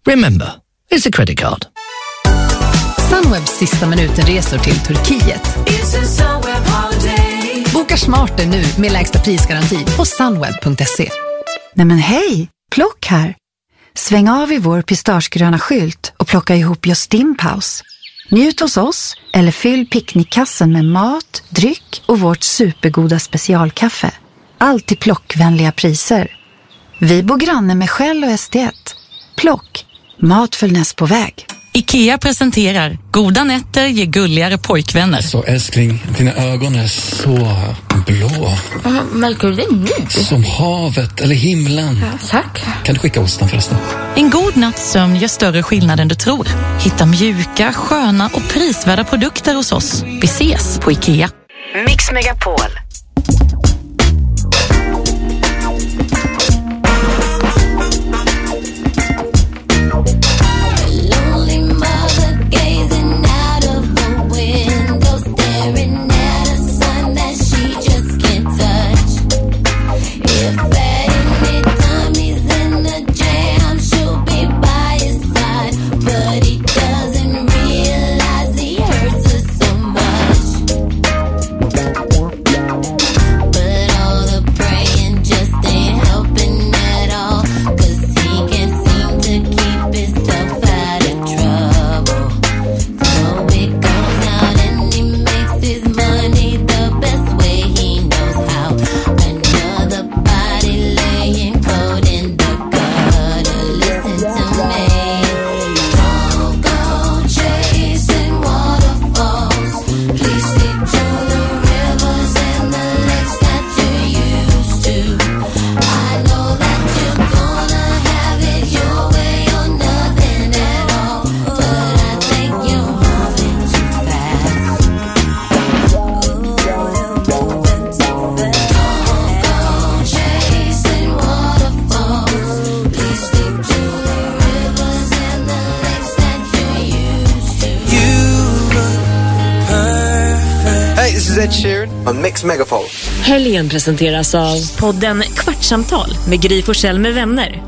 Remember, it's a credit card. Sunwebs sista minuten-resor till Turkiet. Boka smarter nu med lägsta prisgaranti på sunweb.se. Nej men hej, Plock här. Sväng av i vår pistagegröna skylt och plocka ihop just din paus. Njut hos oss eller fyll picknickkassen med mat, dryck och vårt supergoda specialkaffe. Allt till plockvänliga priser. Vi bor granne med Shell och SD1. Plock, mat för näst på väg. IKEA presenterar Goda nätter ger gulligare pojkvänner. Så älskling, dina ögon är så blå. Märker du nu? Som havet eller himlen. Ja, tack. Kan du skicka osten förresten? En god natts sömn gör större skillnad än du tror. Hitta mjuka, sköna och prisvärda produkter hos oss. Vi ses på IKEA. Mix Megapol. On Mix Megapol. Helgen presenteras av podden Kvartsamtal med Gry Forssell med vänner.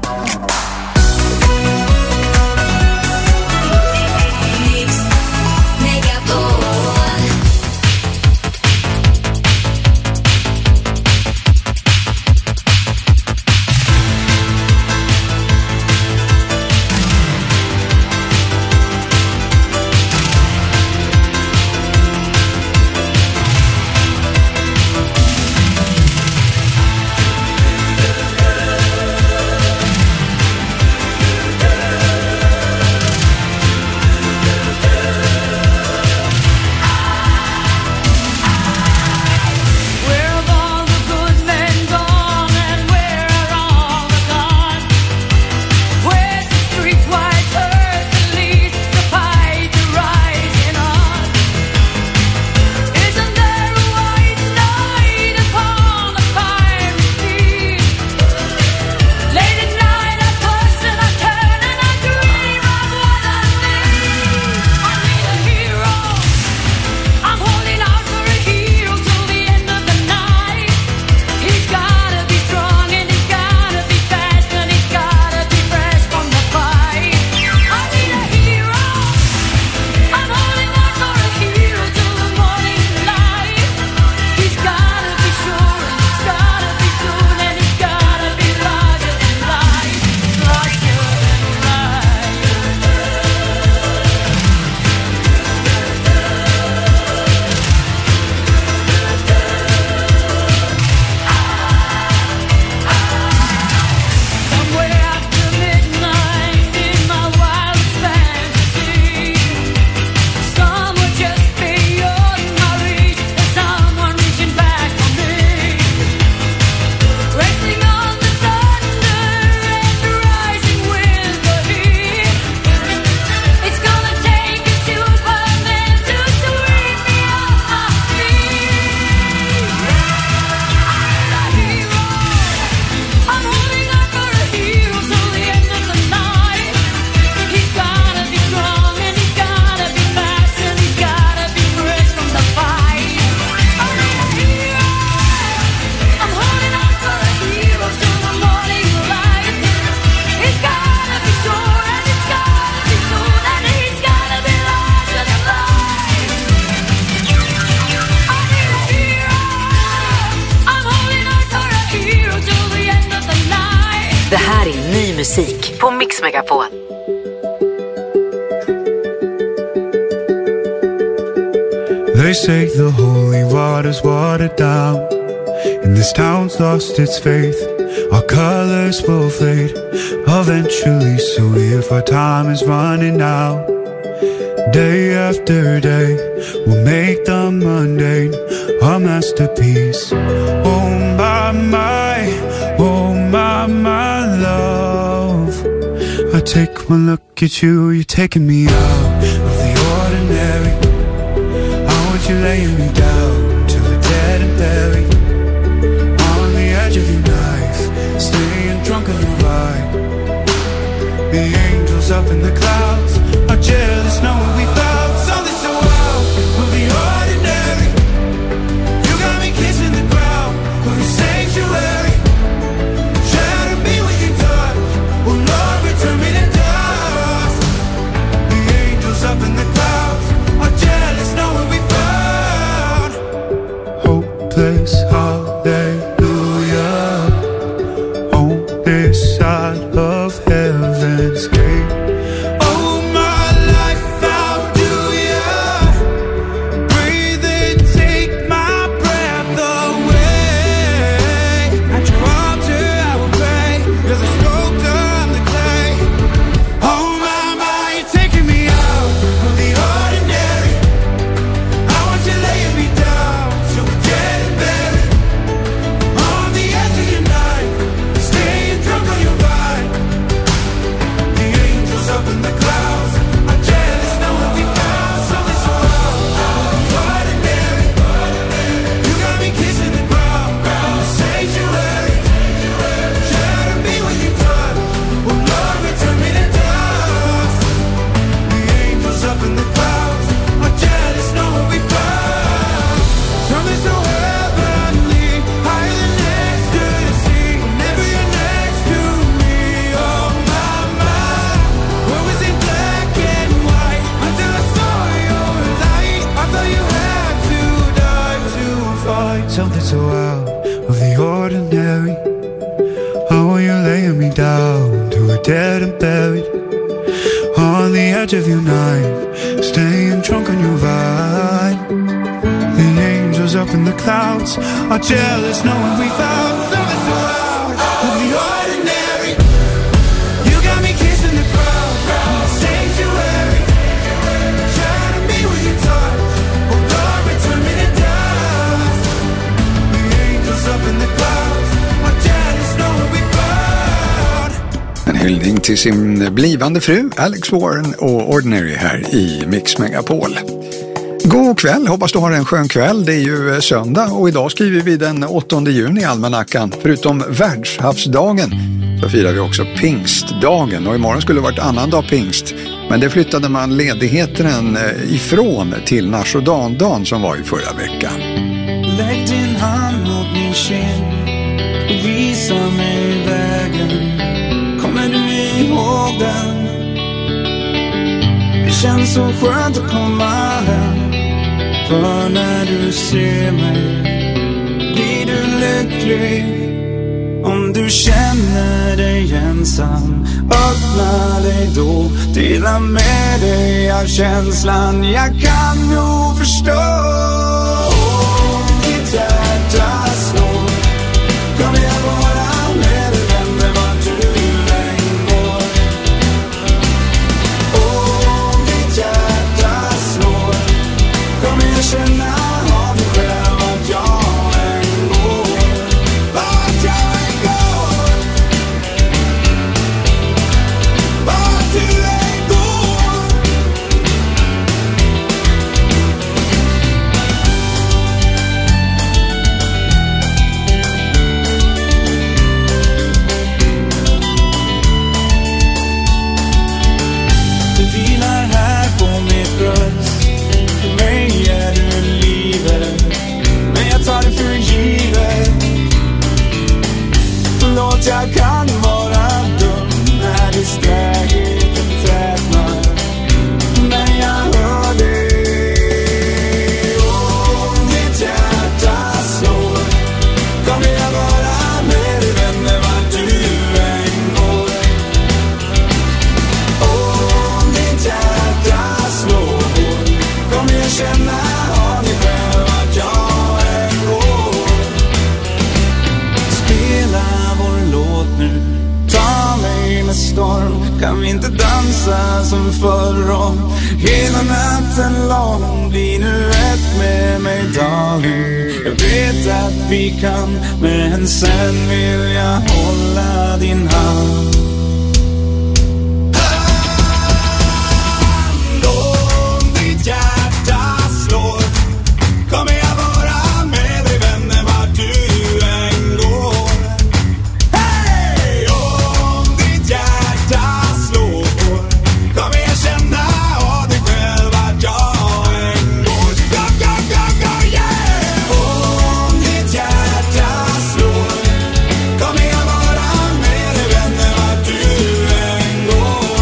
på Mix Megapol. They say the holy water's watered down, and this town's lost its faith. Our colors will fade eventually, so if our time is running out, day after day we'll make the mundane a masterpiece. Oh my love, I take one look at you, you're taking me out of the ordinary. You laying me down till we're dead and buried on the edge of your knife, staying drunk on your ride. The angels up in the clouds are jealous knowing we found something so wild of the ordinary. You got me kissing the ground of your sanctuary. Shatter me with your touch, oh Lord, return me to dust. The angels up in the clouds are jealous knowing we found hopeless hallelujah on this side of heaven's gate. Oh my life, how do ya breathe and take my breath away? At your altar I will pray, you're the sculptor, I'm the clay. Oh my, you're taking me out of the ordinary. I want you laying me down so we're dead and buried on the edge of your knife, staying drunk on your vine. The angels up in the clouds are jealous knowing we found something so ordinary. You got me kissing the ground, the sanctuary. Shatter me with your touch, oh Lord, return me to dust. The angels up in the clouds are jealous knowing we found something so heavenly, higher than next to the sea. Whenever you're next to me, oh my, what was in black and white until I saw your light. I thought you had to die to find something so out of the ordinary. How are you laying me down till we're dead and buried on the edge of your night, staying drunk on your vine. The angels up in the clouds are jealous knowing we found something so out of the ordinary. You got me kissing the ground, the sanctuary. Shatter me with your touch, oh Lord, return me to dust. The angels up in the clouds are jealous knowing we found. En hyllning till sin blivande fru Alex Warren och Ordinary här i Mix Megapol. God kväll, hoppas du har en skön kväll. Det är ju söndag och idag skriver vi den 8 juni i almanackan. Förutom världshavsdagen så firar vi också pingstdagen. Och imorgon skulle det varit annan dag pingst. Men det flyttade man ledigheten ifrån till Nashodan som var i förra veckan. Lägg din hand mot min kind och visa mig vägen. Kommer du ihåg den? Det känns så skönt att komma hem. För när du ser mig blir du lycklig. Om du känner dig ensam, öppna dig då. Dela med dig av känslan. Jag kan nog förstå. Ditt hjärta slår. Kom igen bara med dig, vänner, vart du än går. Ditt hjärta slår. Kom igen, känna av dig själv att jag än går. Vart jag än går. Vart du än går. Du vilar här på mitt bröst. För mig är du livet, men jag tar det för givet. Förlåt, jag kan vara dum när distrahigheten tätnar. Men jag hör dig. Ditt hjärta slår. Kom igen bara med dig, vänner, vart du än går. Kan vi inte dansa som förr om hela natten lång? Bli nu ett med mig darling. Jag vet att vi kan, men sen vill jag hålla din hand. Om ditt hjärta slår, kommer jag vara med dig vänner vart du än går. Hej! Om ditt hjärta slår, kommer jag känna av dig själv vart jag än går. Go, go, go, go, yeah! Om ditt hjärta slår, kommer jag vara med dig vänner vart du än går.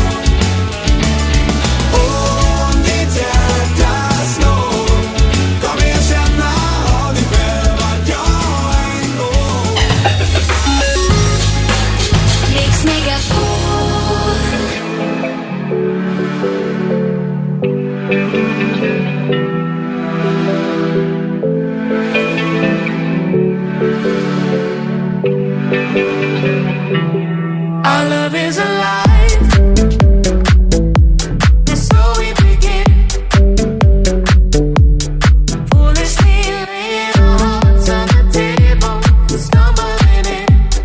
Om ditt hjärta slår, kommer jag känna av dig själv vart jag än går. Mix Megapol. Our love is alive, and so we begin. Foolishly laying our hearts on the table, stumbling in.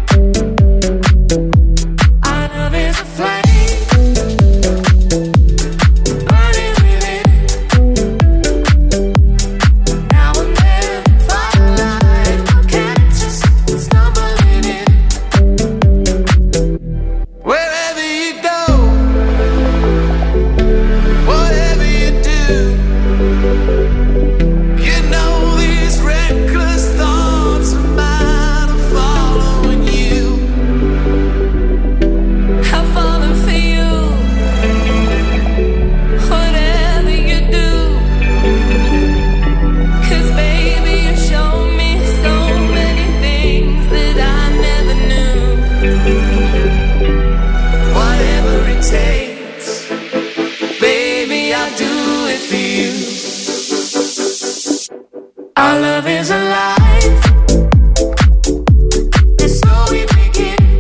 Our love is a flame, burning within. Now and then, firelight will catch us, stumbling in. Wherever you go, whatever you do, you know these reckless thoughts of mine are following you. I've fallen for you, whatever you do. 'Cause baby, you show me so many things that I never knew. Whatever it takes, baby, I'll do it for you. Our love is alive, and so we begin.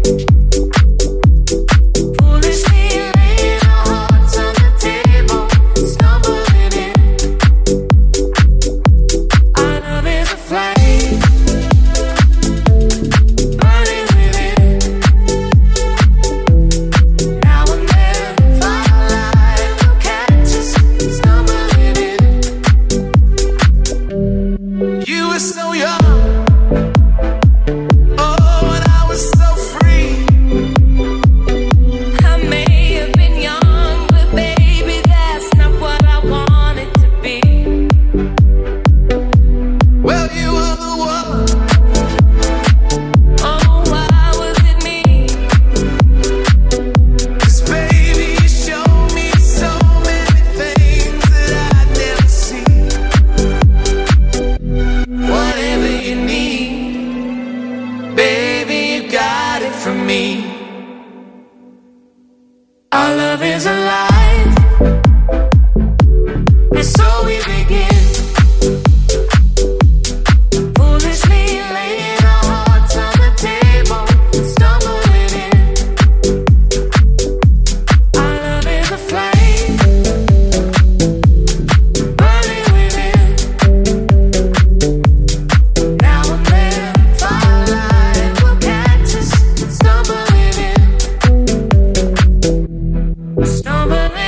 Foolishly laying our hearts on the table, stumbling in. Our love is a flame, burning within. Now and then, firelight will catch us, stumbling in. You were so young, oh, and I was so free. I may have been young, but baby, that's not what I wanted to be. Well, you were the one. Oh, why was it me? 'Cause baby, you showed me so many things that I'd never seen. Whatever you need, baby, you got it from me. Our love is alive, and so we begin. Foolishly laying our hearts on the table, stumbling in. Our love is a flame, burning within. Now and then, firelight will catch us, stumbling in. Stumbling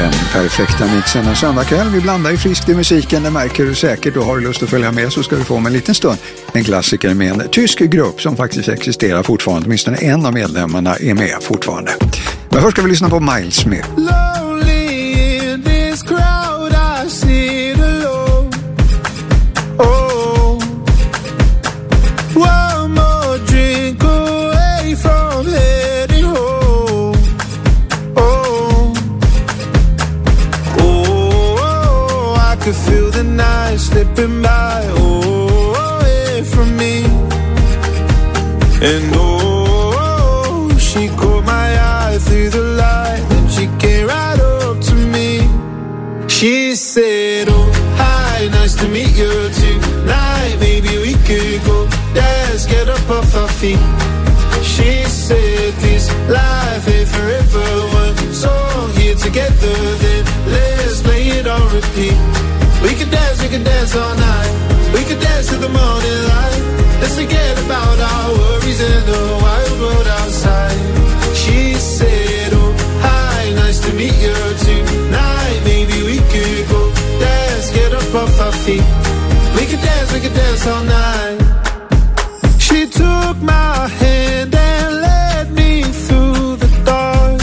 Den perfekta mixen en söndagkväll. Vi blandar ju friskt i musiken, det märker du säkert. Och har du lust att följa med så ska du få om en liten stund en klassiker med en tysk grupp som faktiskt existerar fortfarande. Åtminstone en av medlemmarna är med fortfarande. Men först ska vi lyssna på Miles Smith. Lonely in this crowd, I sit alone. Oh, one more drink away from heading home. Oh, oh, I could feel the night slipping by. Oh, away from me. And oh, she caught my eye through the light, and she came right up to me. She said, oh, hi, nice to meet you tonight. Maybe we could go dance, get up off our feet. She said, this life ain't forever. One song here together, then let's play it on repeat. We could dance all night. We could dance till the morning light. Let's forget about our worries and the wild world outside. She said, oh, hi, nice to meet you tonight. Maybe we could go dance, get up off our feet. We could dance all night. She took my hand and led me through the dark.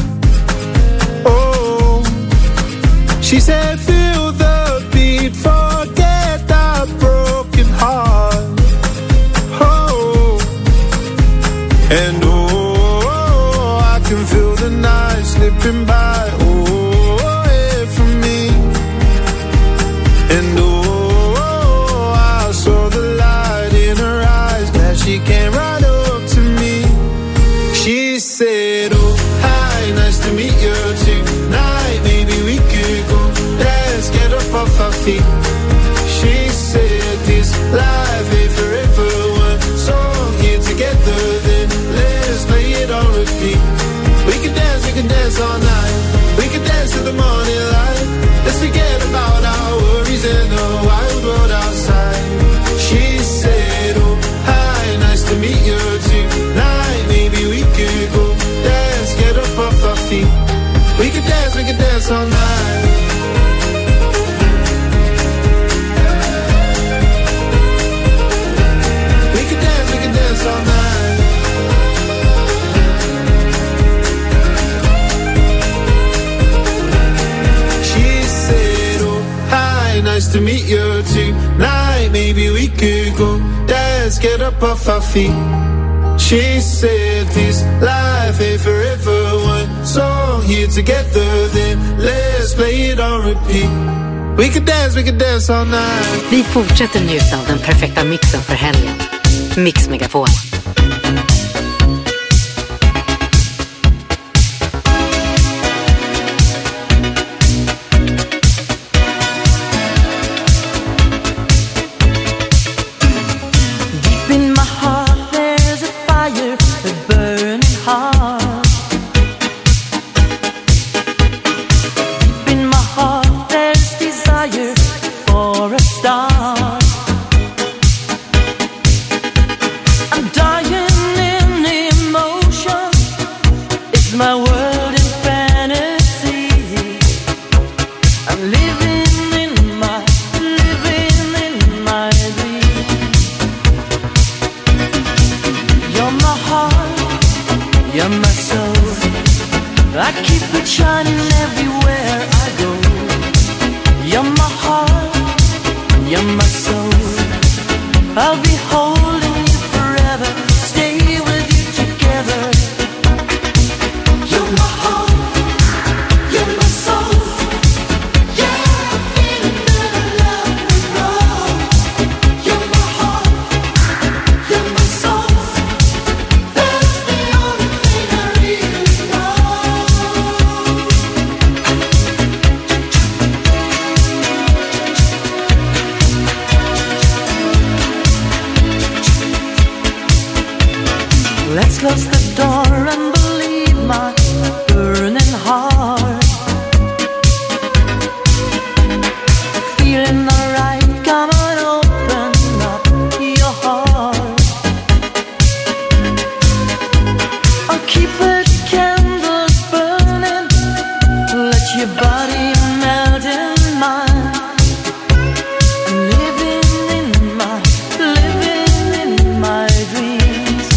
Oh, she said, feel the beat, forget the broken heart. Oh, and oh, I can feel the night slipping by. Oh, away from me. And oh, I saw the light in her eyes. Glad she came right up to me. She said, oh, hi, nice to meet you tonight. Maybe we could go dance, get up off our feet. She said, this life ain't forever. One song here together, then let's play it on repeat. We can dance all night. We can dance till the morning light. Let's forget about our worries and the wild world outside. She said, oh, hi, nice to meet you tonight. Maybe we could go dance, get up off our feet. We can dance all night. We can dance all night. She said, oh, hi, nice to meet you tonight. Maybe we could go dance, get up off our feet. She said, this life ain't forever. One song here together, then let's play it on repeat. We could dance all night. Vi fortsätter njuta av den perfekta mixen för helgen. Mix Megapol. I'm dying your body melt in mine. I'm living in my dreams.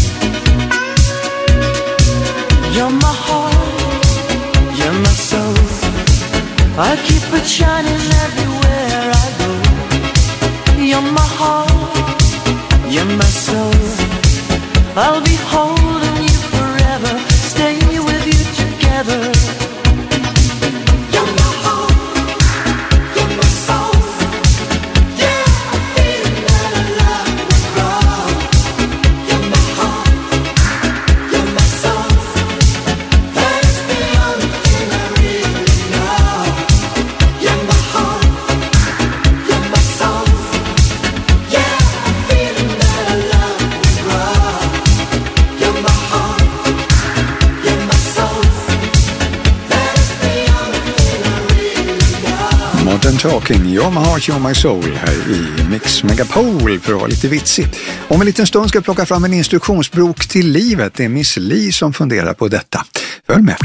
You're my heart, you're my soul. I keep it shining everywhere I go. You're my heart, you're my soul. I'll be holding you forever, stay with you together. You're my heart, you're my soul. Yeah, I feel that our love will grow. You're my heart, you're my soul. That is beyond the thing I really know. You're my heart, you're my soul. Yeah, I feel that our love will grow. You're my heart, you're my soul. That is beyond the thing I really know. Modern Talking, You're My Heart, You're My Soul här i Mix Megapol för att vara lite vitsigt. Om en liten stund ska jag plocka fram en instruktionsbok till livet. Det är Miss Li som funderar på detta. Följ med.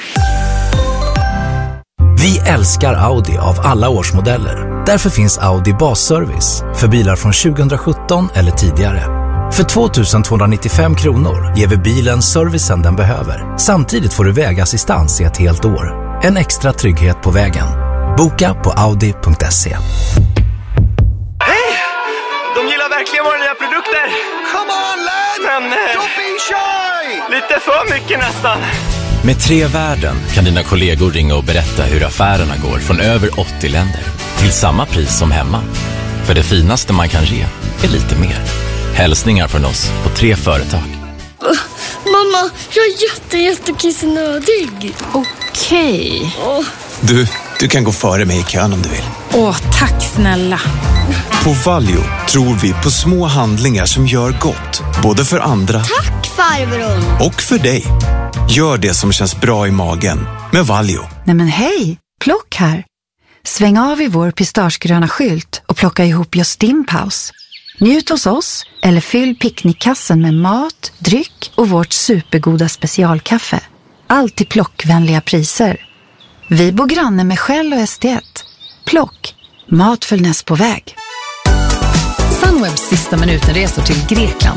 Vi älskar Audi av alla årsmodeller. Därför finns Audi Basservice för bilar från 2017 eller tidigare. För 2,295 kronor ger vi bilen servicen den behöver. Samtidigt får du vägassistans i ett helt år. En extra trygghet på vägen. Boka på audi.se. Hej! De gillar verkligen våra nya produkter. Come on, lad! Men don't be shy! Lite för mycket nästan. Med 3 värden kan dina kollegor ringa och berätta hur affärerna går från över 80 länder. Till samma pris som hemma. För det finaste man kan ge är lite mer. Hälsningar från oss på 3 företag. Mamma, jag är jättekissnödig. Okej. Du kan gå före mig i kön om du vill. Åh, tack snälla. På Valio tror vi på små handlingar som gör gott. Både för andra Tack farbror. och för dig. Gör det som känns bra i magen med Valio. Nej men hej, Plock här. Sväng av i vår pistagegröna skylt och plocka ihop just din paus. Njut hos oss eller fyll picknickkassen med mat, dryck och vårt supergoda specialkaffe. Allt till plockvänliga priser. Vi bor granne med Shell och SD1. Plock, mat för näst på väg. Sunwebs sista minuten-resor till Grekland.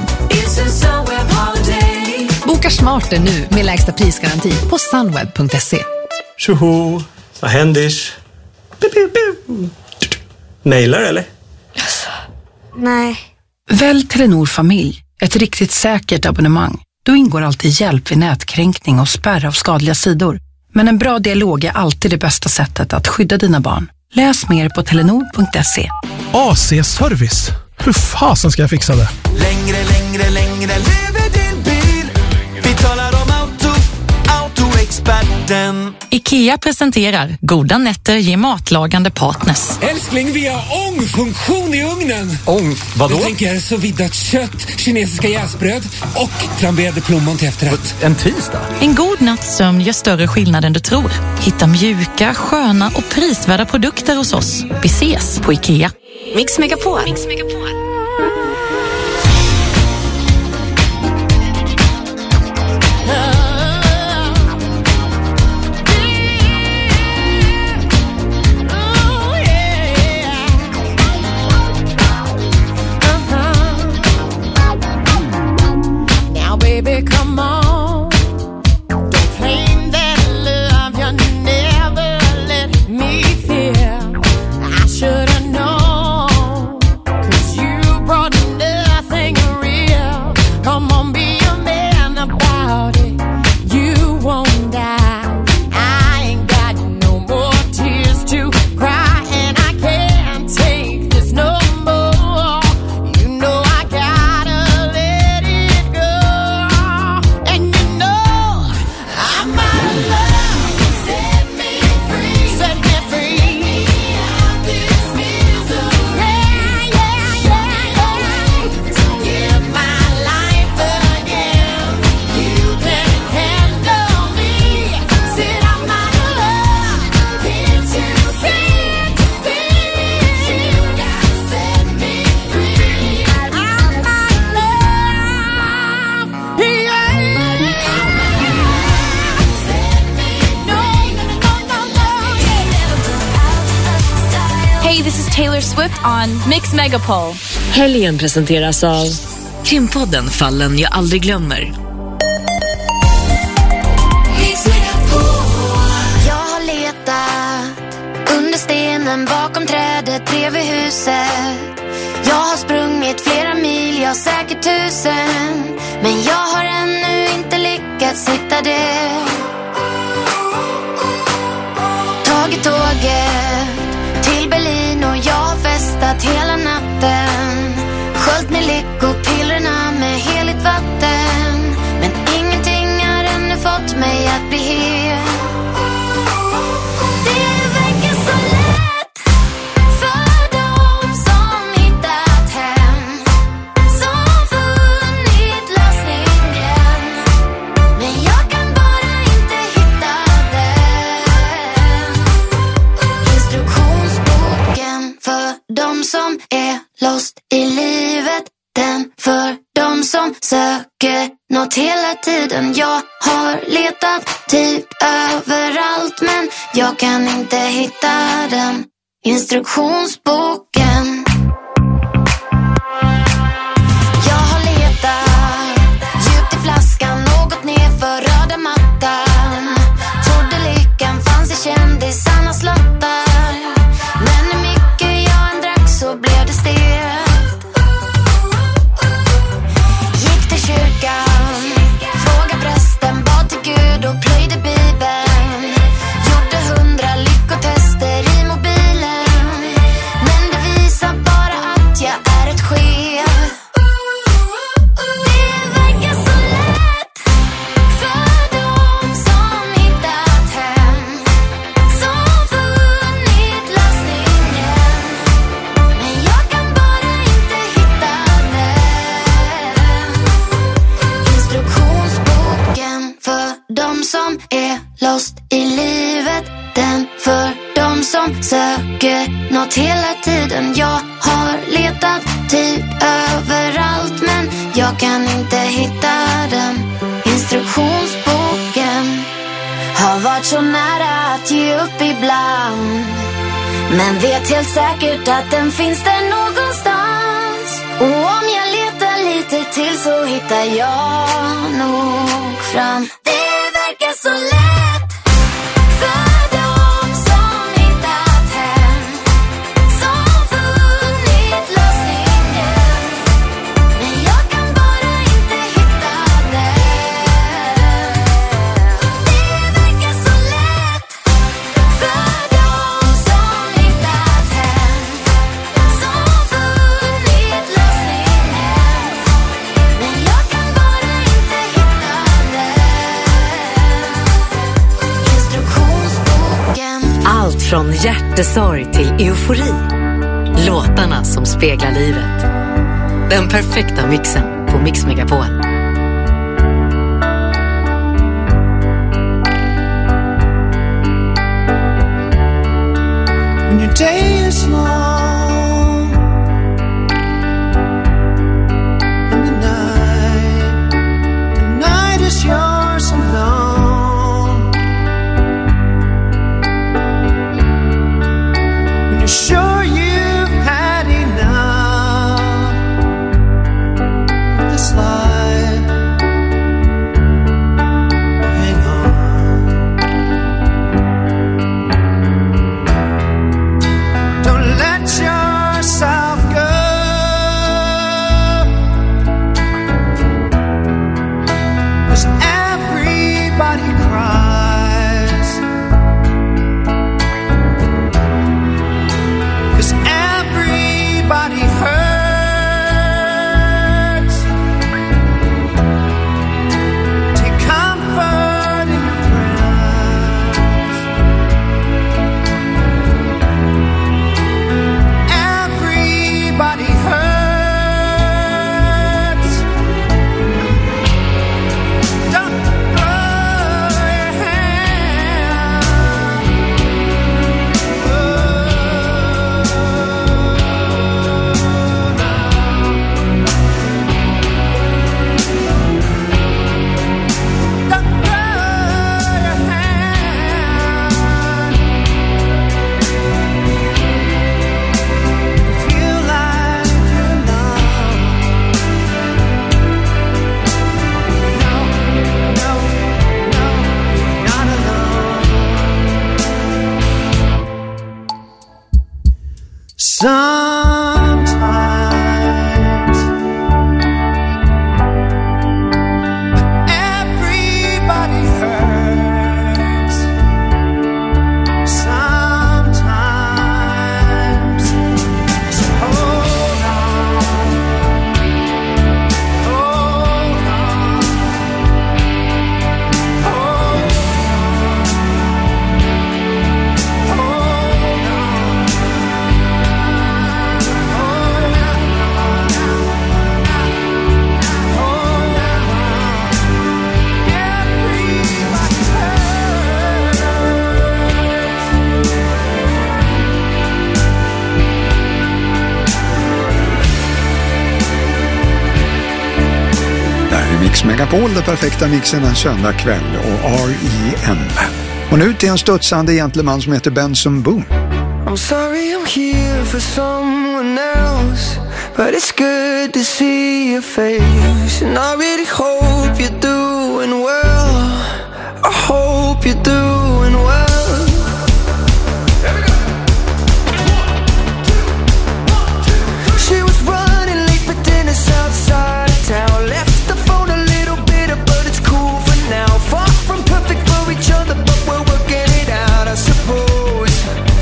Boka smarter nu med lägsta prisgaranti på sunweb.se. Tjoho, vad händer? Mailar eller? Nej. Välj Telenor Familj, ett riktigt säkert abonnemang. Då ingår alltid hjälp vid nätkränkning och spärr av skadliga sidor. Men en bra dialog är alltid det bästa sättet att skydda dina barn. Läs mer på telenor.se. AC-service. Hur fasen ska jag fixa det? Längre lever din bil. Vi talar om autoexperten. IKEA presenterar Goda nätter ger matlagande partners. Älskling, vi har ångfunktion i ugnen. Ång? Vadå? Jag tänker så viddat kött, kinesiska jäsbröd och flamberade plommon till efterrätt. En tisdag? En god natts sömn gör större skillnad än du tror. Hitta mjuka, sköna och prisvärda produkter hos oss. Vi ses på IKEA. Mix Megapol. Should've known, 'cause you Taylor Swift on Mix Megapol. Helgen presenteras av Krimpodden Fallen jag aldrig glömmer. Jag har letat under stenen bakom trädet bredvid huset. Jag har sprungit flera mil, jag säkert 1000. Men jag har ännu inte lyckats hitta det. Tagit tåget till Berlin och jag har festat hela natten. Sköljt med lyckopillerna med heligt vatten. Men ingenting har ännu fått mig att bli hel. Det verkar så lätt för dem som hittat hem, som funnit lösningen. Men jag kan bara inte hitta den. Instruktionsboken för dem som är lost i livet. Den för dem som söker något hela tiden. Jag har letat typ överallt, men jag kan inte hitta den. Instruktionsboken. Jag har letat djupt i flaskan, något nerför röda mattan. Trodde lyckan fanns i kändisarnas lottar. Men hur mycket jag än drack så blev det stelt. Gick till kyrkan, frågade prästen, bad till Gud och plöjde Bibeln. Gjorde 100 lyckotester i mobilen. Men det visar bara att jag är ett skev. Det verkar så lätt för dem som hittat hem, som funnit lösningen. Men jag kan bara inte hitta den. Instruktionsboken för dem som är lost i livet. Den för dem som söker något hela tiden. Jag har letat typ överallt, men jag kan inte hitta den. Instruktionsboken. Har varit så nära att ge upp ibland, men vet helt säkert att den finns där någonstans. Och om jag letar lite till så hittar jag nog fram. Det verkar så lätt för dem som hittat hem, som funnit lösningen. Men jag kan bara inte hitta den. Det verkar så lätt för dem som hittat hem, som funnit lösningen. Men jag kan bara inte hitta den. Instruktionsboken. Allt från hjärtesorg till eufori. Låtarna som speglar livet. Den perfekta mixen på Mix Megapol. When your day is long and the night is yours alone. When you're sure you've had enough of this life, hang on. Don't let yourself go. 'Cause everybody cries Sometimes everybody hurts. Sometimes so hold on, hold on, hold Mix Megapol, det perfekta mixen en söndag kväll och R.E.M. Och nu till en studsande gentleman som heter Benson Boone. I'm sorry I'm here for someone else, but it's good to see your face. And I really hope you're doing well. I hope you're doing well. She was running late for dinner south side of town. Left the phone a little bitter, but it's cool for now. Far from perfect for each other, but we're working it out, I suppose.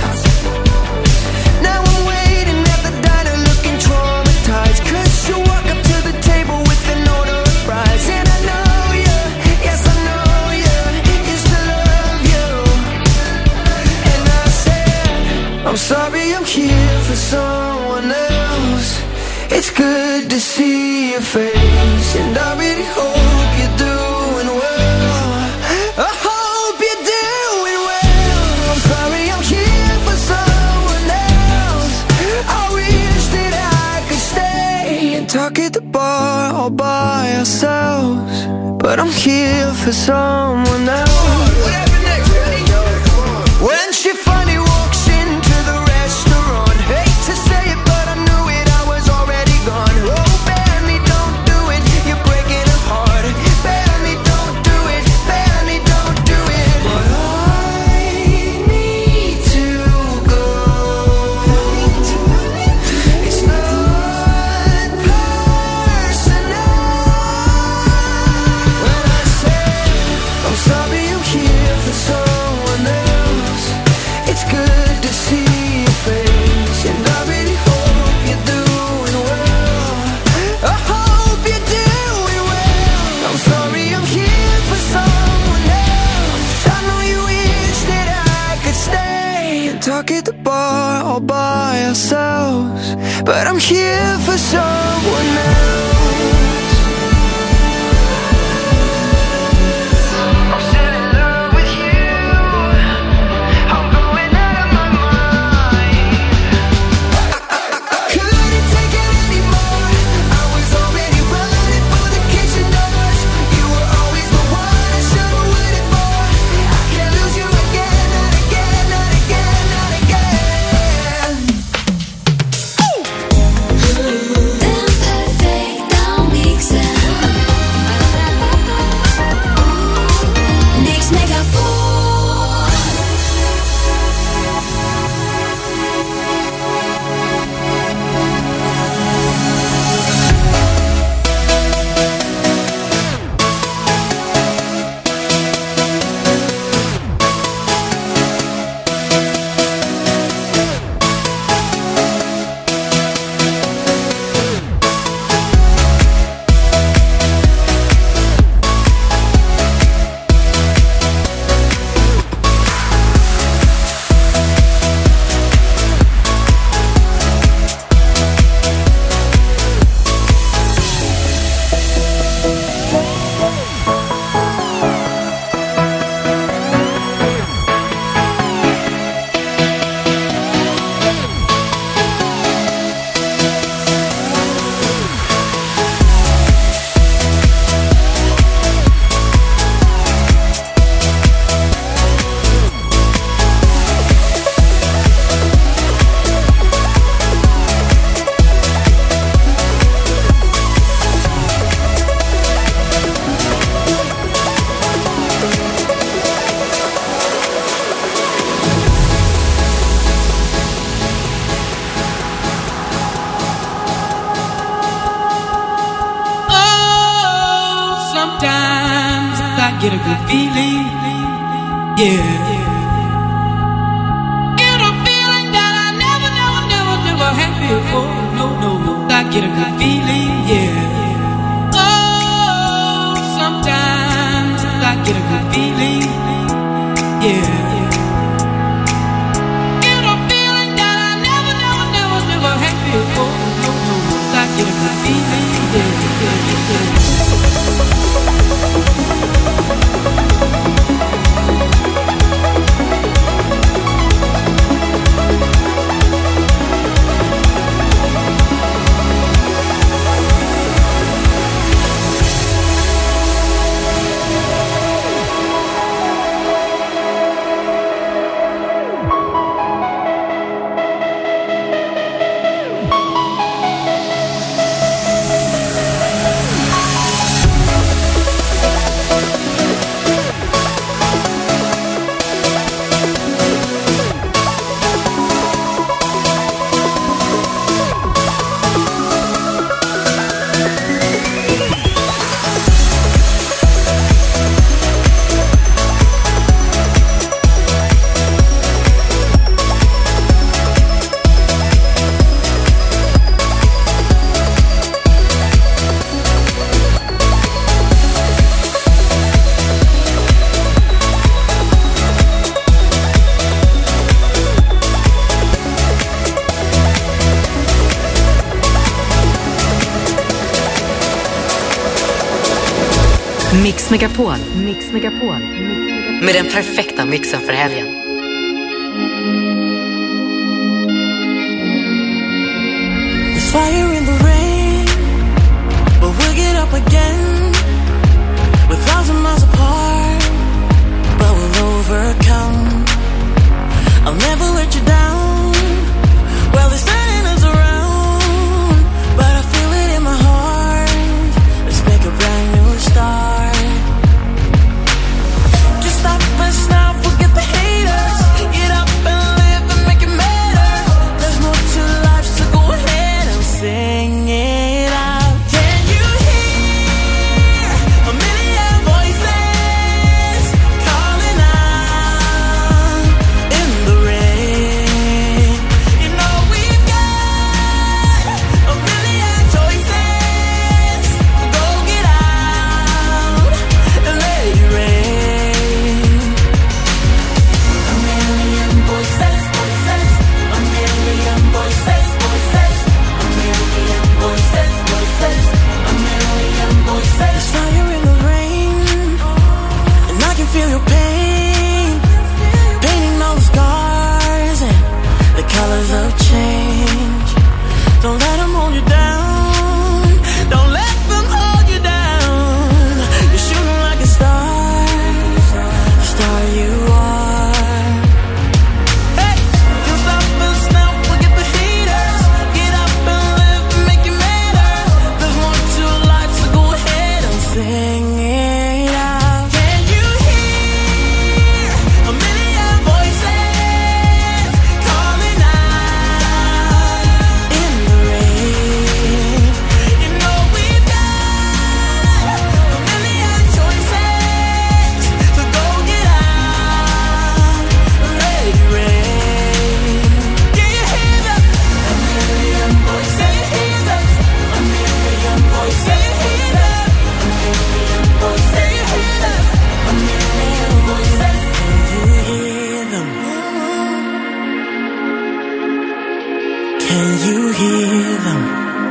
Now I'm waiting at the diner looking traumatized, 'cause you walk up to the table with an order of fries. And I know you, yes I know you, used to love you. And I said, I'm sorry I'm here for someone else. It's good to see your face, and I really hope you're doing well. I hope you're doing well. I'm sorry I'm here for someone else. I wish that I could stay and talk at the bar all by ourselves, but I'm here for someone else. When she finally walks into the restaurant, hate to say it, but I knew it, I was already gone. Oh, Benny, don't do it, you're breaking her heart. Benny, don't do it, Benny, don't do it. But I need to go. It's not personal. When I say I'm sorry I'm here for someone else, it's good to see your face, and I really hope you're doing well. I hope you're doing well. I'm sorry I'm here for someone else. I know you wish that I could stay and talk at the bar all by ourselves, but I'm here for someone else. I'm still in love with you. I'm going out of my mind. I couldn't take it anymore. I was already running for the kitchen doors. You were always the one I should've waited for. I can't lose you again, not again, not again, not again. Den perfekta good feeling, yeah. Get a feeling that I never had before. No, I get a good feeling, yeah. Oh, sometimes I get a good feeling, yeah. Get a feeling that I never had before. No, I get a good feeling, yeah. Mix Megapol. Med den perfekta mixen för helgen. There's fire in the rain, but we'll get up again. We're 1,000 miles apart, but we'll overcome. I'll never let you down. Well, it's turning us around, but I feel it in my heart. Let's make a brand new start. Stop us now, forget the haters. Get up and live and make it matter. There's more to life, so go ahead and sing it out. Can you hear a million voices calling out in the rain? You know we've got a million choices. Go get out and let it rain. Feel your pain, painting all the scars and the colors of change. Don't let them hold you down. Don't let them hold you down. You're shooting like a star, the star you are. Hey, you stop us now, forget the haters. Get up and live and make it matter. There's more to life, so go ahead and sing it out. Can you hear them?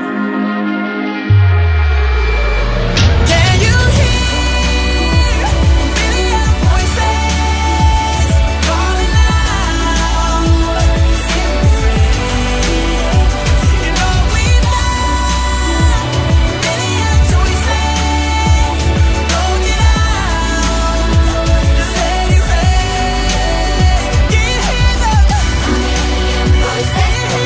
Can you hear a million voices calling out in the rain? You know we've got a million choices. Go get out and let it rain. Can you hear them? A million voices.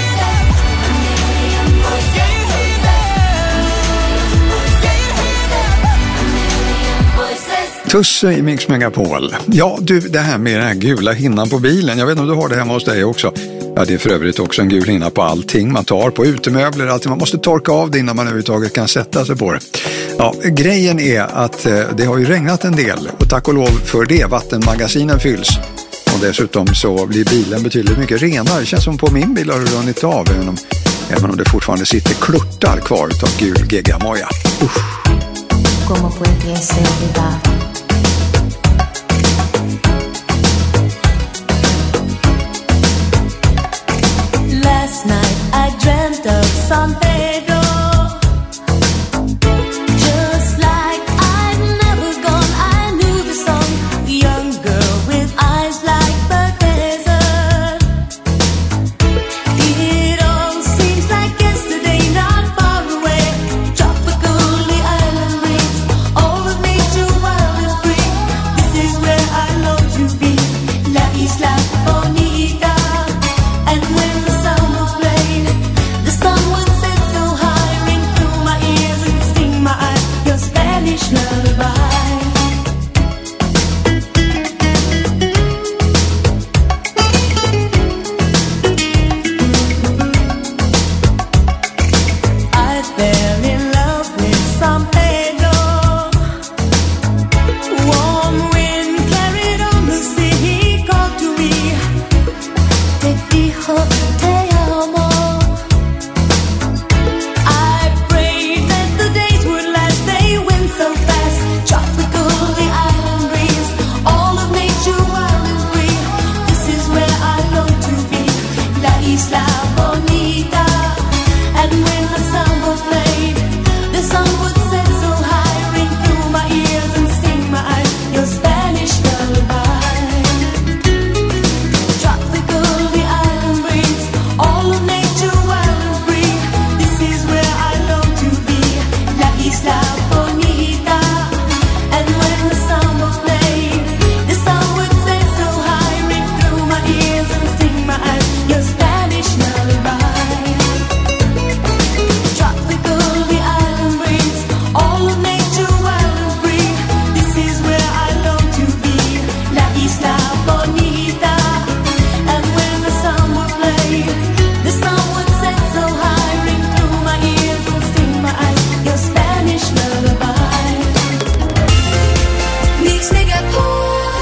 Tusse i Mix Megapol. Ja du, det här med den här gula hinnan på bilen. Jag vet inte om du har det hemma hos dig också. Ja, det är för övrigt också en gul hinna på allting man tar, på utemöbler, allting. Man måste torka av det innan man överhuvudtaget kan sätta sig på det. Ja, grejen är att det har ju regnat en del och tack och lov för det, vattenmagasinen fylls. Och dessutom så blir bilen betydligt mycket renare. Det känns som på min bil har det runnit av även om det fortfarande sitter kluttar kvar av gul geggamoja. Como puede ser verdad? Last night I dreamt of San Pedro. Just like I'd never gone, I knew the song. A young girl with eyes like the desert. It all seems like yesterday, not far away. Tropical, the island breeze, all of nature wild and free. This is where I long to be, La Isla Bonita. And when the summer played, the sun would set so high, ring through my ears and sting my eyes, your Spanish lullaby. I fell in love with San Pedro. Warm wind carried on the sea, he called to me. Te dijo te amo. I prayed that the days would last, they went so fast. Tropical, the island breeze, all of nature wild and free. This is where I long to be, La Isla Bonita. And when the samba played, the sun would set so high, ring through my ears and sting my eyes, your Spanish lullaby. Tropical, the island breeze, all of nature wild and free. This is where I long to be, La Isla Bonita. And when the summer played, the sun would set so high, ring through my ears and sting my eyes, your Spanish lullaby. Tropical, the island breeze, all of nature wild and free. This is where I long to be, La Isla Bonita. And when the summer played, the sun would set so high, ring through my ears and sting my eyes, your Spanish lullaby. Mix Megapol.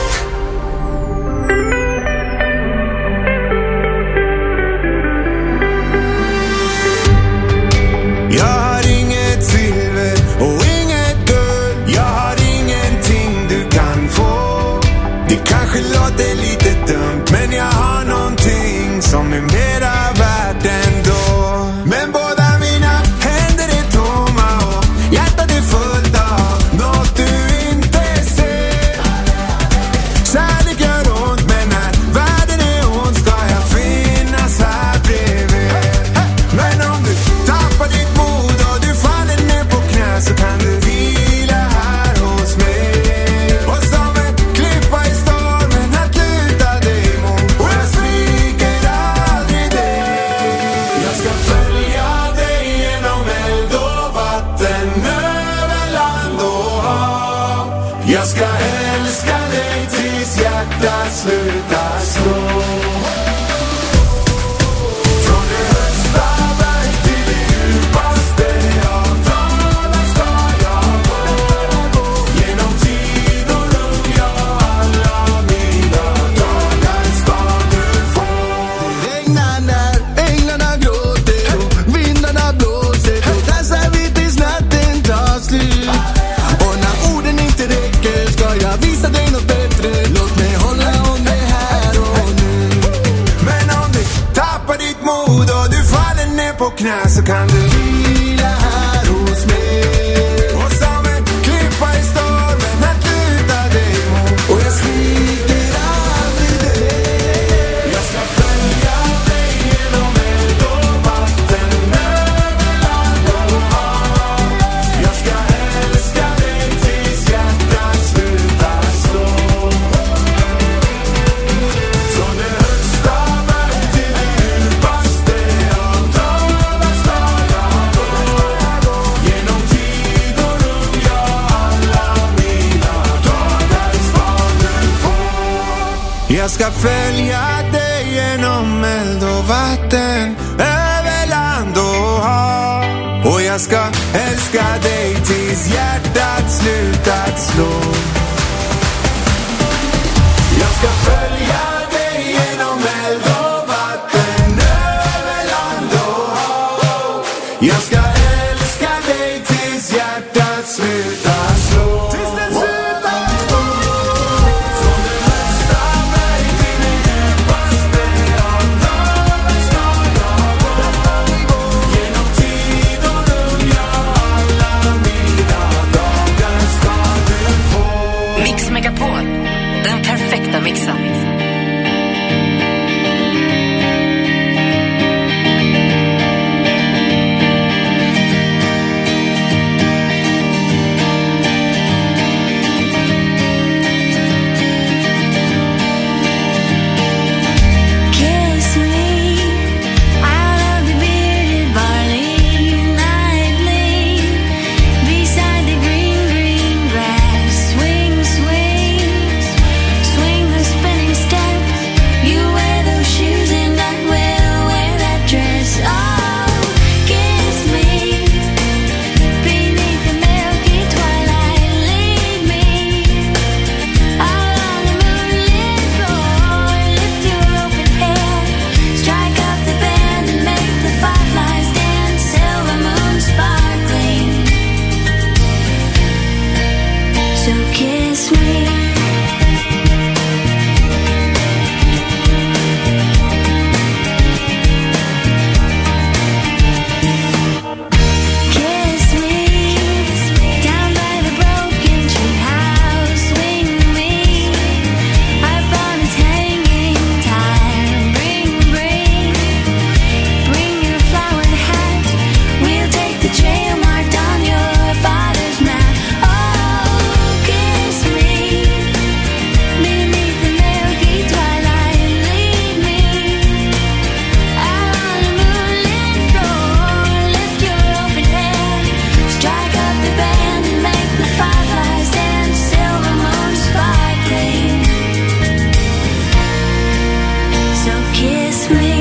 Jag har inget silver och inget guld. Jag har ingenting du kan få. Det kanske låter lite dumt, men jag har någonting som är mera värt ändå. Men båda mina händer är tomma och hjärtat är fullt av något du inte ser. Kärlek gör ont, men när världen är ond ska jag finnas här bredvid. Men om du tappar ditt mod och du faller ner på knä, så kan du vila här hos mig. Och som en klippa i stormen att luta dig mot, och jag sviker aldrig dig. Jag ska följa dig genom eld och vatten, över land och hav. Jag ska älska dig tills hjärtat slutar slå. Från det högsta berg till det djupaste av dalar ska jag gå. Genom tid och rum, ja, alla mina dagar ska du få. Det regnar när änglarna gråter och vindarna blåser. Då dansar vi tills natten tar slut. Och när orden inte räcker ska jag visa dig något bättre. Låt mig hålla om det här och nu. Men om du tappar ditt mod och du faller ner på knä, så kan du vila här hos mig. Och som en klippa i stormen att luta dig mot, och jag sviker aldrig dig. Jag ska följa dig genom eld och vatten, över land och hav. Jag ska älska dig tills hjärtat slutar slå. Från det högsta berg till det djupaste av dalar ska jag gå. Genom tid och rum, ja, alla mina dagar ska du få. Jag ska följa dig genom eld och vatten, över land och hav. Och jag ska älska dig tills hjärtat slutat slå. Jag ska följa dig genom eld och vatten, över land och hav. Jag ska älska dig tills hjärtat slutar slå. Tills det slutar slå. Från det högsta berg till det djupaste av haven ska jag gå. Genom tid och rum, ja, alla mina dagar ska du få. Mix Megapol, den perfekta mixen. Kiss me out of the bearded barley nightly, beside the green, green grass. Swing, swing, swing the spinning step. You wear those shoes and I will wear that dress. Oh, kiss me beneath the milky twilight. Lead me out on the moonlit floor. Lift your open head, strike up the band and make the fireflies dance. Silver moon sparkling. So kiss me. Kiss me down by the broken tree house. Swing me up on its hanging time. Bring your flowered hat. We'll take the trail marked on your father's map. Oh, kiss me beneath the milky twilight. Lead me out on the moonlit floor. Lift your open head, strike up the band and make the fireflies dance. Silver moon sparkling. So kiss me.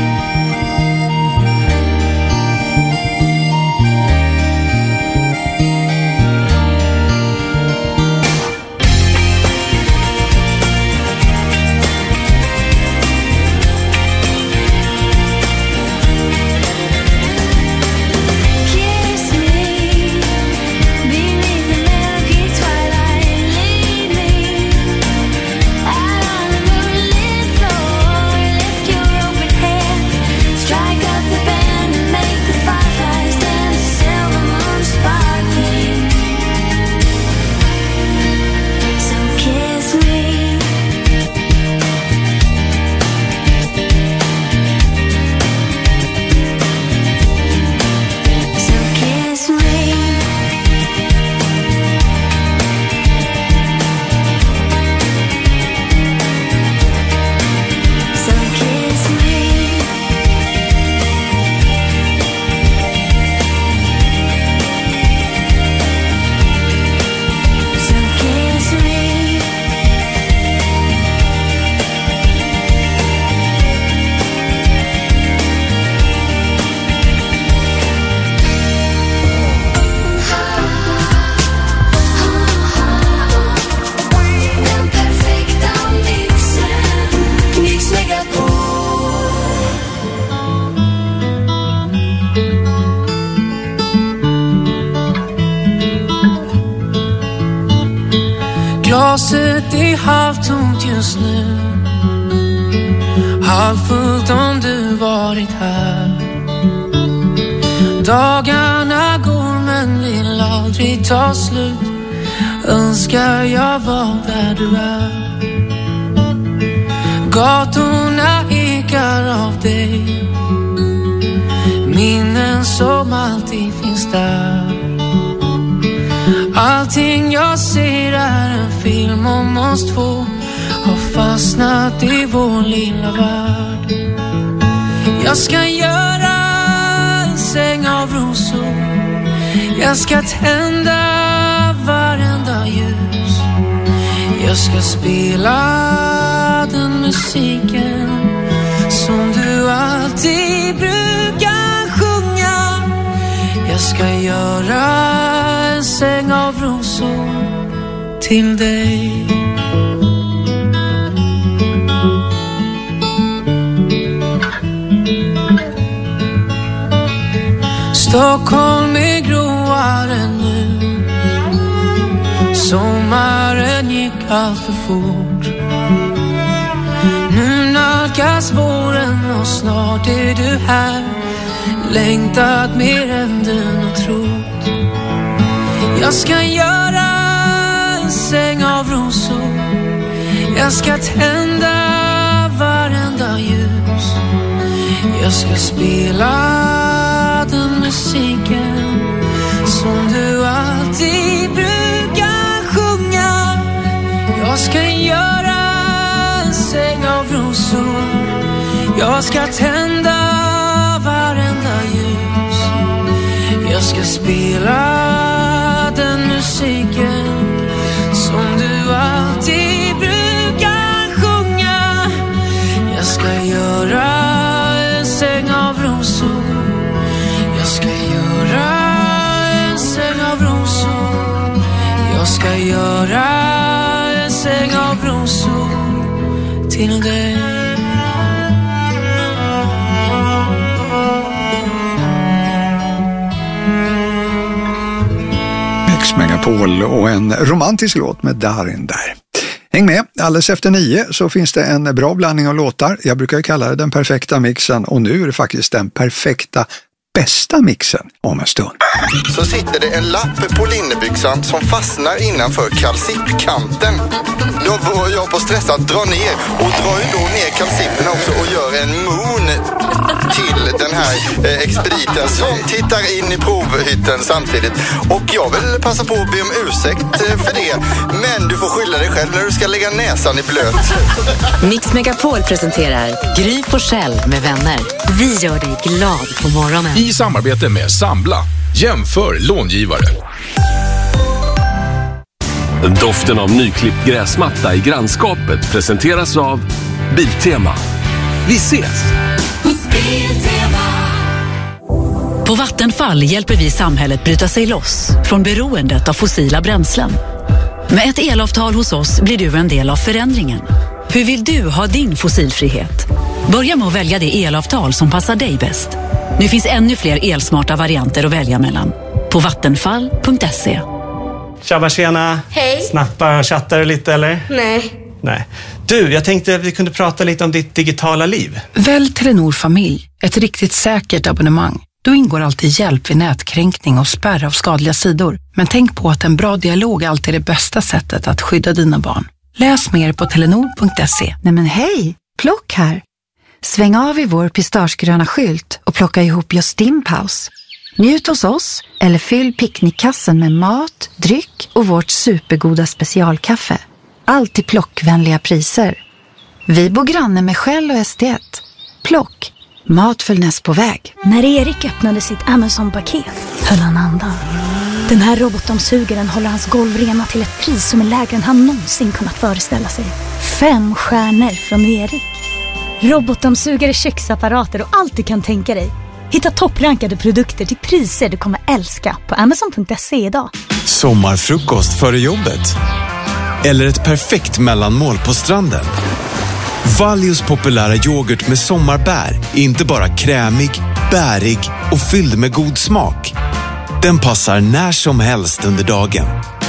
Kiss me beneath the milky twilight. Lead me out on the moonlit floor. Lift your open head, strike up the band and make the fireflies dance. Silver moon sparkling. So kiss me. So kiss me. So kiss me. So kiss me. Den perfekta mixen. Mix Megapol. Glaset är halvtomt just nu, halvfullt om du varit här. Dagarna går men vill aldrig ta slut. Önskar jag var där du är. Gatorna ekar av dig, minnen som alltid finns där. Allting jag ser är en film om oss två, har fastnat i vår lilla värld. Jag ska göra en säng av rosor, jag ska tända varenda ljus. Jag ska spela den musiken som du alltid brukar sjunga. Jag ska göra till dig. Stockholm är gråare nu. Sommaren gick allt för fort. Nu nalkas våren och snart är du här. Längtat mer än du nog trott. Jag ska göra en säng av rosor. Jag ska tända varenda ljus. Jag ska spela den musiken som du alltid brukar sjunga. Jag ska göra en säng av rosor. Jag ska tända varenda ljus. Jag ska spela den musiken som du alltid brukar sjunga. Jag ska göra en säng av rosor. Jag ska göra en säng av rosor. Jag ska göra en säng av rosor till dig. Megapol och en romantisk låt med Darin där. Häng med, alldeles efter 9 så finns det en bra blandning av låtar. Jag brukar kalla det den perfekta mixen och nu är det faktiskt den perfekta bästa mixen om en stund. Så sitter det en lapp på linnebyxan som fastnar innanför kalsippkanten. Då var jag på stress att dra ner och drar ju då ner kalsipperna också och gör en moon till den här expediten som tittar in i provhytten samtidigt. Och jag vill passa på att be om ursäkt för det. Men du får skylla dig själv när du ska lägga näsan i blöt. Mix Megapol presenterar Gry Forssell med vänner. Vi gör dig glad på morgonen. I samarbete med Sambla. Jämför långivare. Doften av nyklippt gräsmatta i grannskapet presenteras av Biltema. Vi ses! På Vattenfall hjälper vi samhället bryta sig loss från beroendet av fossila bränslen. Med ett elavtal hos oss blir du en del av förändringen. Hur vill du ha din fossilfrihet? Börja med att välja det elavtal som passar dig bäst. Nu finns ännu fler elsmarta varianter att välja mellan. På vattenfall.se. Tjaba, tjena. Hej. Snappar och chattar lite, eller? Nej. Du, jag tänkte att vi kunde prata lite om ditt digitala liv. Välj Telenor Familj, ett riktigt säkert abonnemang. Då ingår alltid hjälp vid nätkränkning och spärr av skadliga sidor. Men tänk på att en bra dialog alltid är det bästa sättet att skydda dina barn. Läs mer på telenor.se. Nej men hej, Plock här. Sväng av i vår pistagegröna skylt och plocka ihop just din paus. Njut hos oss eller fyll picknickkassen med mat, dryck och vårt supergoda specialkaffe. Allt till plockvänliga priser. Vi bor granne med Shell och SD1. Plock, mat för näst på väg. När Erik öppnade sitt Amazon-paket höll han andan. Den här robotdammsugaren håller hans golv rena till ett pris som är lägre än han någonsin kunnat föreställa sig. 5 stjärnor från Erik. Robotdammsugare, köksapparater och allt du kan tänka dig. Hitta topprankade produkter till priser du kommer älska på Amazon.se idag. Sommarfrukost före jobbet. Eller ett perfekt mellanmål på stranden. Valjos populära yoghurt med sommarbär är inte bara krämig, bärig och fylld med god smak. Den passar när som helst under dagen.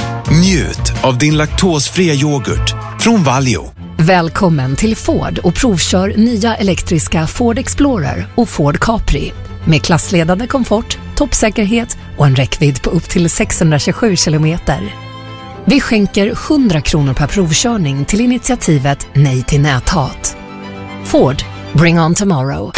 Njut av din laktosfria yoghurt från Valio. Välkommen till Ford och provkör nya elektriska Ford Explorer och Ford Capri. Med klassledande komfort, toppsäkerhet och en räckvidd på upp till 627 kilometer. Vi skänker 100 kronor per provkörning till initiativet Nej till näthat. Ford, bring on tomorrow.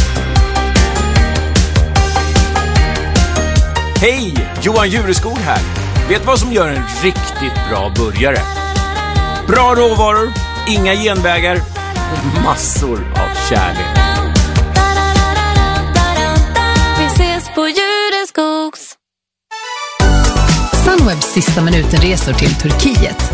Hej, Johan Jureskog här. Vet vad som gör en riktigt bra burgare? Bra råvaror, inga genvägar och massor av kärlek. Vi ses på Jureskogs. Sunwebs sista minuten-resor till Turkiet.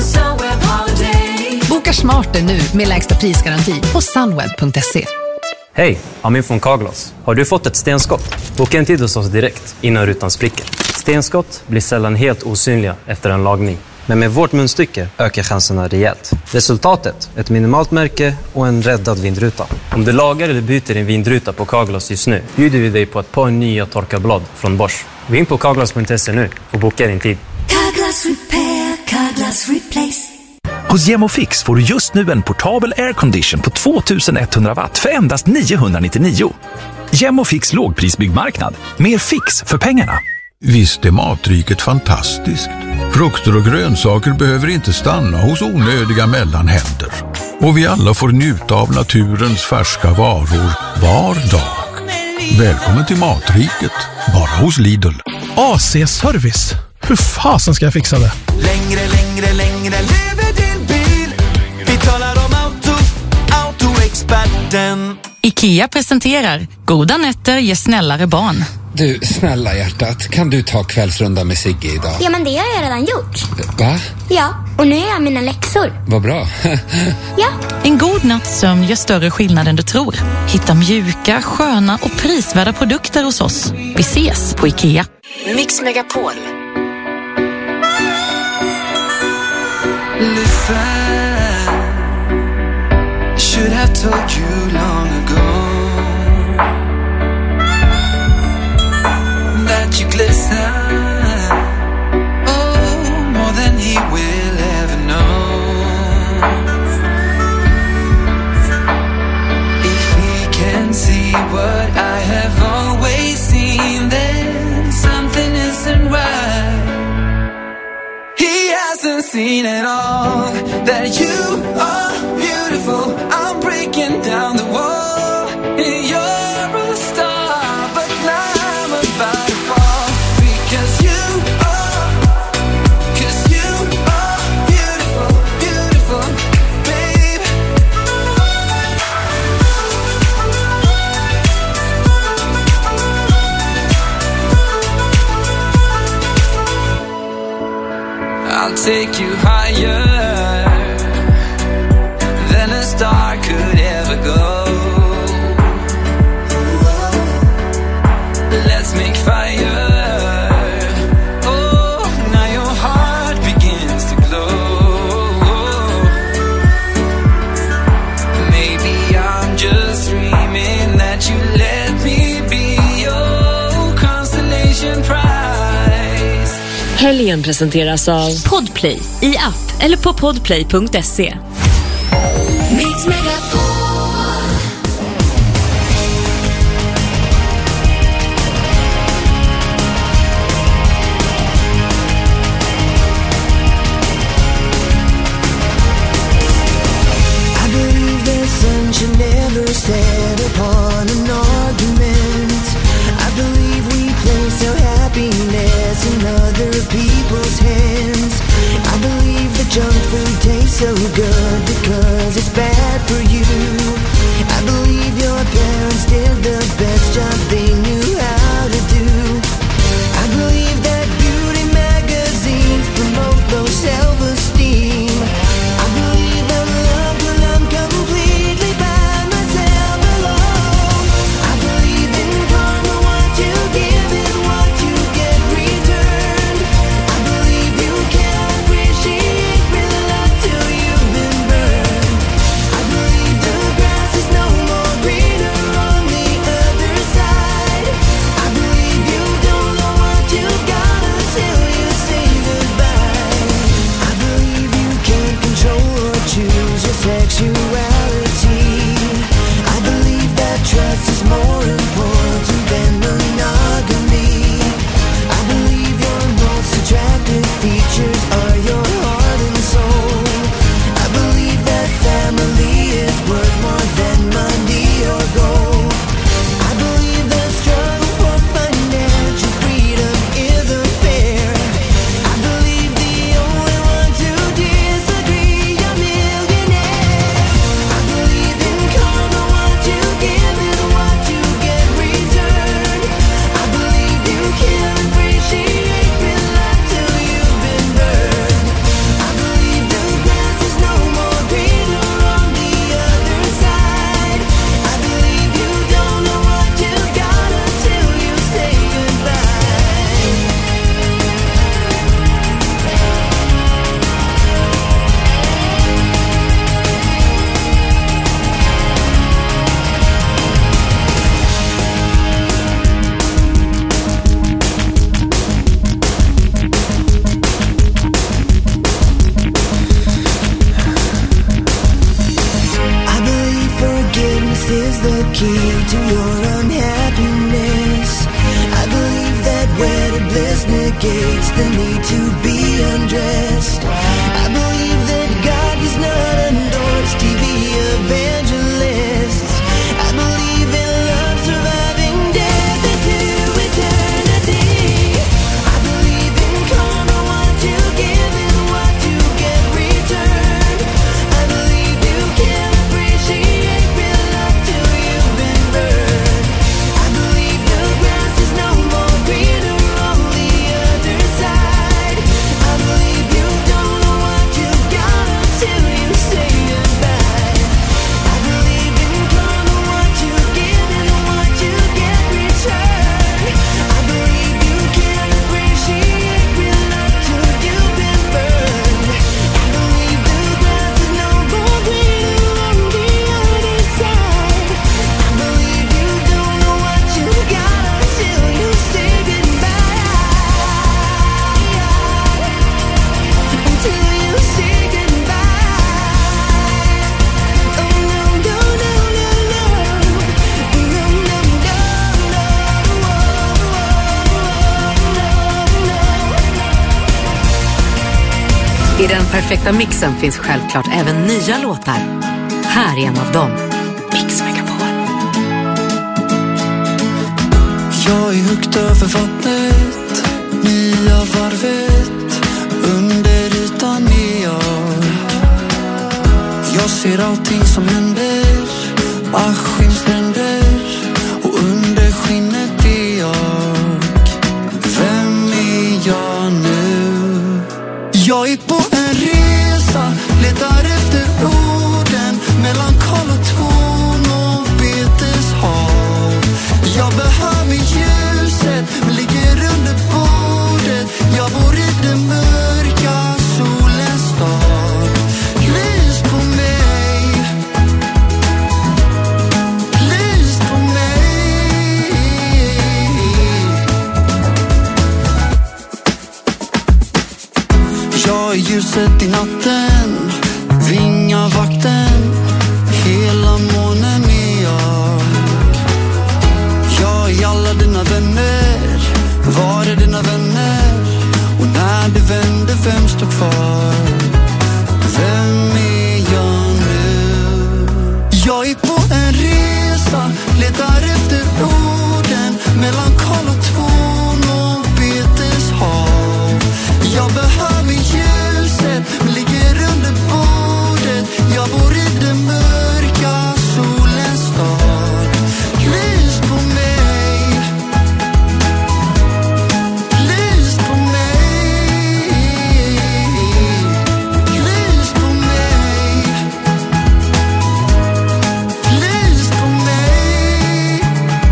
Boka smarter nu med lägsta prisgaranti på sunweb.se. Hej, Amin från Carglass. Har du fått ett stenskott? Boka en tid hos oss direkt innan rutan spricker. Stenskott blir sällan helt osynliga efter en lagning. Men med vårt munstycke ökar chanserna rejält. Resultatet, ett minimalt märke och en räddad vindruta. Om du lagar eller byter din vindruta på Carglass just nu bjuder vi dig på ett par nya torkarblad från Bosch. Gå in på carglass.se nu och boka din tid. Carglass Repair, Carglass Replace. Hos Gemofix får du just nu en portabel aircondition på 2100 watt för endast 999. Gemofix lågprisbyggmarknad. Mer fix för pengarna. Visst är Matriket fantastiskt. Frukter och grönsaker behöver inte stanna hos onödiga mellanhänder. Och vi alla får njuta av naturens färska varor var dag. Välkommen till Matriket, bara hos Lidl. AC-service. Hur fasen ska jag fixa det? Längre, lever din bil. Vi talar om Autoexperten. IKEA presenterar Goda nätter ger snällare barn. Du, snälla hjärtat, kan du ta kvällsrunda med Sigge idag? Ja, men det har jag redan gjort. Va? Ja, och nu är jag mina läxor. Vad bra. Ja. En god natts sömn gör större skillnad än du tror. Hitta mjuka, sköna och prisvärda produkter hos oss. Vi ses på IKEA. Mix Megapol. Listen, should have told you long ago that you glisten, oh, more than he will ever know. If he can see what I have always seen, then something isn't right. He hasn't seen it all, that you are beautiful. I'm breaking down the wall. You're a star, but now I'm about to fall. Because you are beautiful, beautiful, babe. I'll take you higher than a star could ever go. Let's make fire. Oh, now your heart begins to glow. Maybe I'm just dreaming that you let me be your constellation prize. Helgen presenteras av Podplay i app eller på podplay.se. Mix Megapol. I believe the sun should never set upon an argument. I believe we place our happiness in other people's hands. I believe the junk food tastes so good because it's bad for you to your unhappiness. I believe that wedded bliss negates the need to be undressed. I believe that God does not endorse TV evangelists. I believe in love surviving death into eternity. I believe in karma, what you give and what you get returned. I believe you can appreciate real love till you've been burned. I believe the grass is no more greener on the other side. I believe you don't know what you got until you say goodbye. I believe in karma, what you give and what you get returned. I believe you can appreciate real love till you've been burned. I believe the grass is no more greener on the other side. I believe you don't know what you got until you say goodbye. Until you say goodbye. Oh no, no, no, no, no. No, no, no, I den perfekta mixen finns självklart även nya låtar. Här är en av dem. Mix Megapol. Jag är högt över vattnet, nya varvet, under ytan är jag. Jag ser allting som händer, Askimsstränder, och under skinnet är jag. Vem är jag nu? Jag är på en resa, letar efter orden mellan kol och ton och beteshav. Jag behöver ljuset, men ligger under bordet. Jag bor i den mörka solens stad. Lys på mig, lys på mig. Jag är ljuset i natten, vingavakten, hela månen är jag. Jag är alla dina vänner, var är dina vänner? Och när det vänder, vem står kvar? Vem är jag nu? Jag är på en resa, letar efter orden mellan kol och ton och beteshav. Jag behöver ljuset, men ligger under bordet. Jag bor i den mörka solens stad. Lys på mig, lys på mig, lys på mig, lys på mig.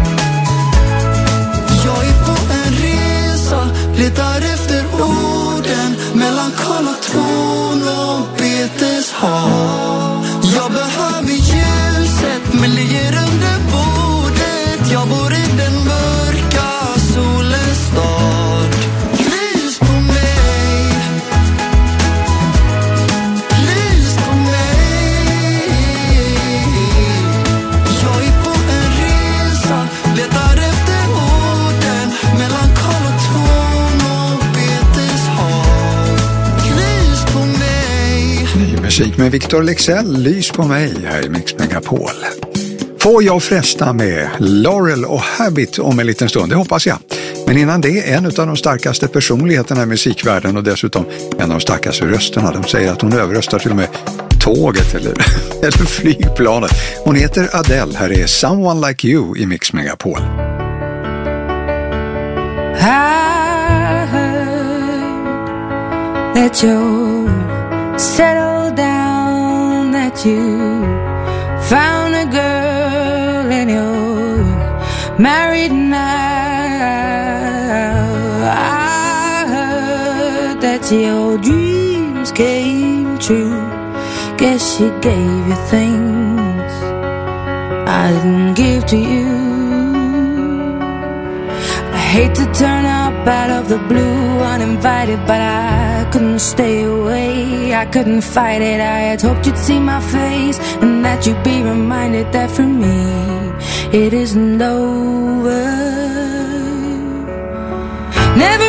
Jag är på en resa, letar efter orden mellan kol och ton och beteshav. Jag behöver ljuset, men ligger under bordet. Jag bor i den mörka solens stad. Lys på mig, lys på mig. Jag är på en resa, letar efter orden mellan kol och ton och beteshav. Lys på mig. Ny musik med Victor Leksell, Lys på mig, här i Mix Megapol. Får jag fresta med Laurel och Habit om en liten stund, det hoppas jag. Men innan det, en av de starkaste personligheterna i musikvärlden och dessutom en av de starkaste rösterna. De säger att hon överröstar till och med tåget eller flygplanet. Hon heter Adele, här är Someone Like You i Mix Megapol. I heard that you settled down, that you found a girl and you're married now. I heard that your dreams came true. Guess she gave you things I didn't give to you. I hate to turn up out of the blue uninvited, but I couldn't stay away, I couldn't fight it. I had hoped you'd see my face and that you'd be reminded that for me it isn't over. Never